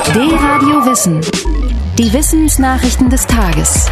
D-Radio Wissen. Die Wissensnachrichten des Tages.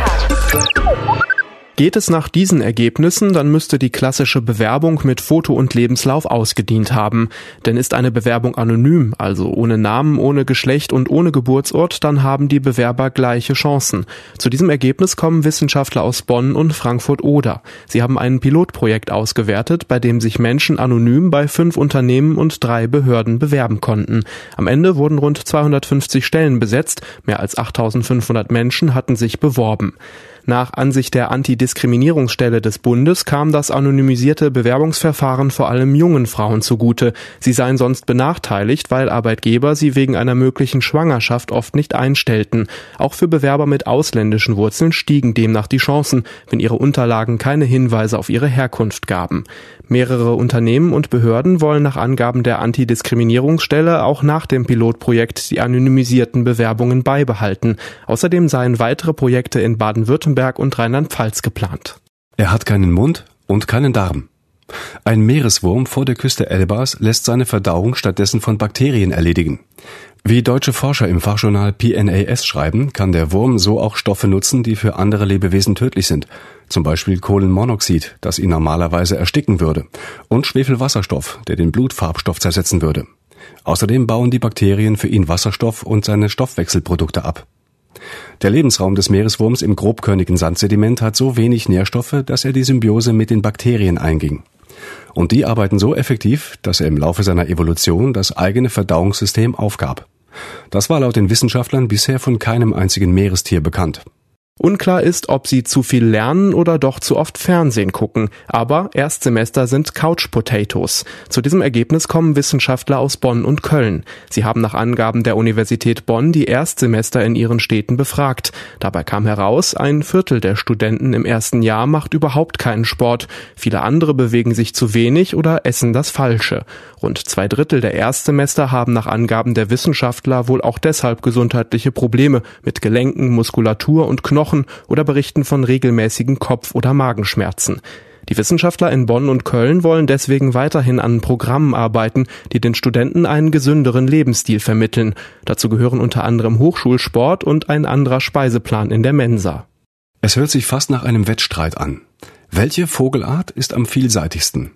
Geht es nach diesen Ergebnissen, dann müsste die klassische Bewerbung mit Foto und Lebenslauf ausgedient haben. Denn ist eine Bewerbung anonym, also ohne Namen, ohne Geschlecht und ohne Geburtsort, dann haben die Bewerber gleiche Chancen. Zu diesem Ergebnis kommen Wissenschaftler aus Bonn und Frankfurt-Oder. Sie haben ein Pilotprojekt ausgewertet, bei dem sich Menschen anonym bei 5 Unternehmen und 3 Behörden bewerben konnten. Am Ende wurden rund 250 Stellen besetzt, mehr als 8.500 Menschen hatten sich beworben. Nach Ansicht der Antidiskriminierungsstelle des Bundes kam das anonymisierte Bewerbungsverfahren vor allem jungen Frauen zugute. Sie seien sonst benachteiligt, weil Arbeitgeber sie wegen einer möglichen Schwangerschaft oft nicht einstellten. Auch für Bewerber mit ausländischen Wurzeln stiegen demnach die Chancen, wenn ihre Unterlagen keine Hinweise auf ihre Herkunft gaben. Mehrere Unternehmen und Behörden wollen nach Angaben der Antidiskriminierungsstelle auch nach dem Pilotprojekt die anonymisierten Bewerbungen beibehalten. Außerdem seien weitere Projekte in Baden-Württemberg und Rheinland-Pfalz geplant. Er hat keinen Mund und keinen Darm. Ein Meereswurm vor der Küste Elbas lässt seine Verdauung stattdessen von Bakterien erledigen. Wie deutsche Forscher im Fachjournal PNAS schreiben, kann der Wurm so auch Stoffe nutzen, die für andere Lebewesen tödlich sind. Zum Beispiel Kohlenmonoxid, das ihn normalerweise ersticken würde, und Schwefelwasserstoff, der den Blutfarbstoff zersetzen würde. Außerdem bauen die Bakterien für ihn Wasserstoff und seine Stoffwechselprodukte ab. Der Lebensraum des Meereswurms im grobkörnigen Sandsediment hat so wenig Nährstoffe, dass er die Symbiose mit den Bakterien einging. Und die arbeiten so effektiv, dass er im Laufe seiner Evolution das eigene Verdauungssystem aufgab. Das war laut den Wissenschaftlern bisher von keinem einzigen Meerestier bekannt. Unklar ist, ob sie zu viel lernen oder doch zu oft Fernsehen gucken. Aber Erstsemester sind Couch Potatoes. Zu diesem Ergebnis kommen Wissenschaftler aus Bonn und Köln. Sie haben nach Angaben der Universität Bonn die Erstsemester in ihren Städten befragt. Dabei kam heraus, 1/4 der Studenten im ersten Jahr macht überhaupt keinen Sport. Viele andere bewegen sich zu wenig oder essen das Falsche. Rund 2/3 der Erstsemester haben nach Angaben der Wissenschaftler wohl auch deshalb gesundheitliche Probleme mit Gelenken, Muskulatur und Knochen oder berichten von regelmäßigen Kopf- oder Magenschmerzen. Die Wissenschaftler in Bonn und Köln wollen deswegen weiterhin an Programmen arbeiten, die den Studenten einen gesünderen Lebensstil vermitteln. Dazu gehören unter anderem Hochschulsport und ein anderer Speiseplan in der Mensa. Es hört sich fast nach einem Wettstreit an. Welche Vogelart ist am vielseitigsten?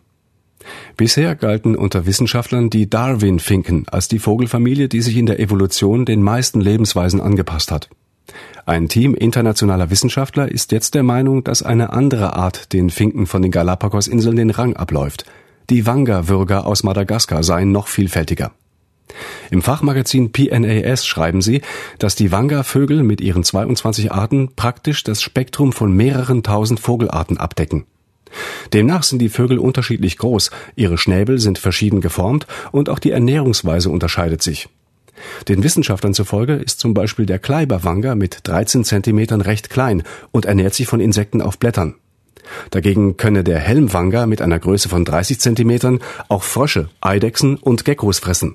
Bisher galten unter Wissenschaftlern die Darwin-Finken als die Vogelfamilie, die sich in der Evolution den meisten Lebensweisen angepasst hat. Ein Team internationaler Wissenschaftler ist jetzt der Meinung, dass eine andere Art den Finken von den Galapagos-Inseln den Rang abläuft. Die Wanga-Würger aus Madagaskar seien noch vielfältiger. Im Fachmagazin PNAS schreiben sie, dass die Wanga-Vögel mit ihren 22 Arten praktisch das Spektrum von mehreren tausend Vogelarten abdecken. Demnach sind die Vögel unterschiedlich groß, ihre Schnäbel sind verschieden geformt und auch die Ernährungsweise unterscheidet sich. Den Wissenschaftlern zufolge ist zum Beispiel der Kleiberwanger mit 13 Zentimetern recht klein und ernährt sich von Insekten auf Blättern. Dagegen könne der Helmwanger mit einer Größe von 30 Zentimetern auch Frösche, Eidechsen und Geckos fressen.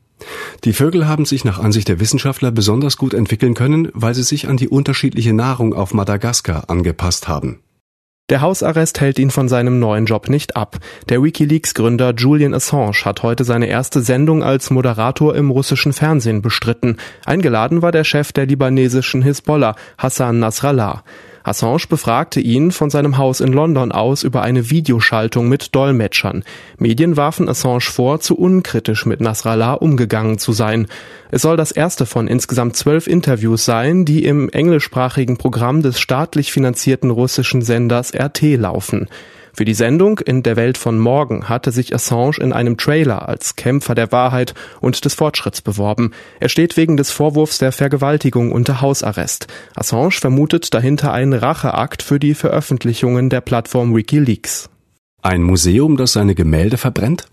Die Vögel haben sich nach Ansicht der Wissenschaftler besonders gut entwickeln können, weil sie sich an die unterschiedliche Nahrung auf Madagaskar angepasst haben. Der Hausarrest hält ihn von seinem neuen Job nicht ab. Der WikiLeaks-Gründer Julian Assange hat heute seine erste Sendung als Moderator im russischen Fernsehen bestritten. Eingeladen war der Chef der libanesischen Hisbollah, Hassan Nasrallah. Assange befragte ihn von seinem Haus in London aus über eine Videoschaltung mit Dolmetschern. Medien warfen Assange vor, zu unkritisch mit Nasrallah umgegangen zu sein. Es soll das erste von insgesamt 12 Interviews sein, die im englischsprachigen Programm des staatlich finanzierten russischen Senders RT laufen. Für die Sendung In der Welt von morgen hatte sich Assange in einem Trailer als Kämpfer der Wahrheit und des Fortschritts beworben. Er steht wegen des Vorwurfs der Vergewaltigung unter Hausarrest. Assange vermutet dahinter einen Racheakt für die Veröffentlichungen der Plattform WikiLeaks. Ein Museum, das seine Gemälde verbrennt?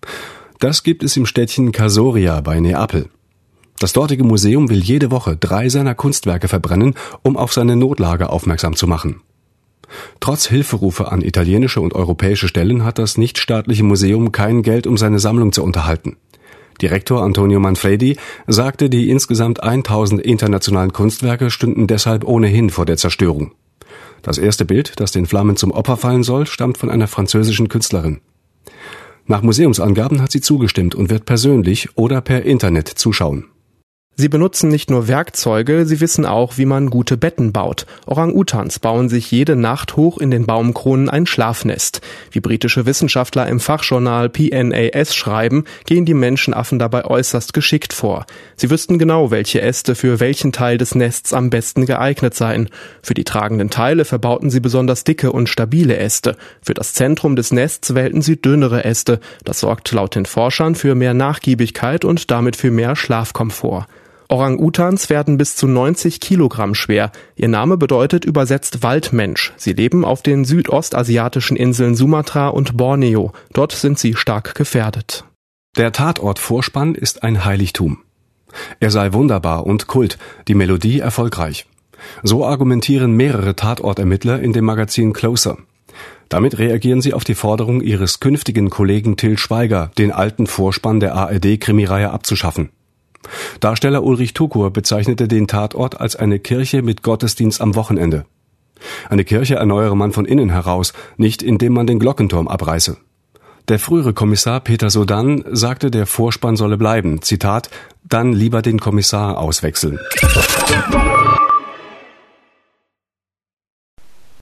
Das gibt es im Städtchen Kasoria bei Neapel. Das dortige Museum will jede Woche 3 seiner Kunstwerke verbrennen, um auf seine Notlage aufmerksam zu machen. Trotz Hilferufe an italienische und europäische Stellen hat das nichtstaatliche Museum kein Geld, um seine Sammlung zu unterhalten. Direktor Antonio Manfredi sagte, die insgesamt 1000 internationalen Kunstwerke stünden deshalb ohnehin vor der Zerstörung. Das erste Bild, das den Flammen zum Opfer fallen soll, stammt von einer französischen Künstlerin. Nach Museumsangaben hat sie zugestimmt und wird persönlich oder per Internet zuschauen. Sie benutzen nicht nur Werkzeuge, sie wissen auch, wie man gute Betten baut. Orang-Utans bauen sich jede Nacht hoch in den Baumkronen ein Schlafnest. Wie britische Wissenschaftler im Fachjournal PNAS schreiben, gehen die Menschenaffen dabei äußerst geschickt vor. Sie wüssten genau, welche Äste für welchen Teil des Nests am besten geeignet seien. Für die tragenden Teile verbauten sie besonders dicke und stabile Äste. Für das Zentrum des Nests wählten sie dünnere Äste. Das sorgt laut den Forschern für mehr Nachgiebigkeit und damit für mehr Schlafkomfort. Orang-Utans werden bis zu 90 Kilogramm schwer. Ihr Name bedeutet übersetzt Waldmensch. Sie leben auf den südostasiatischen Inseln Sumatra und Borneo. Dort sind sie stark gefährdet. Der Tatort-Vorspann ist ein Heiligtum. Er sei wunderbar und Kult, die Melodie erfolgreich. So argumentieren mehrere Tatortermittler in dem Magazin Closer. Damit reagieren sie auf die Forderung ihres künftigen Kollegen Til Schweiger, den alten Vorspann der ARD-Krimireihe abzuschaffen. Darsteller Ulrich Tukur bezeichnete den Tatort als eine Kirche mit Gottesdienst am Wochenende. Eine Kirche erneuere man von innen heraus, nicht indem man den Glockenturm abreiße. Der frühere Kommissar Peter Sodan sagte, der Vorspann solle bleiben. Zitat: Dann lieber den Kommissar auswechseln.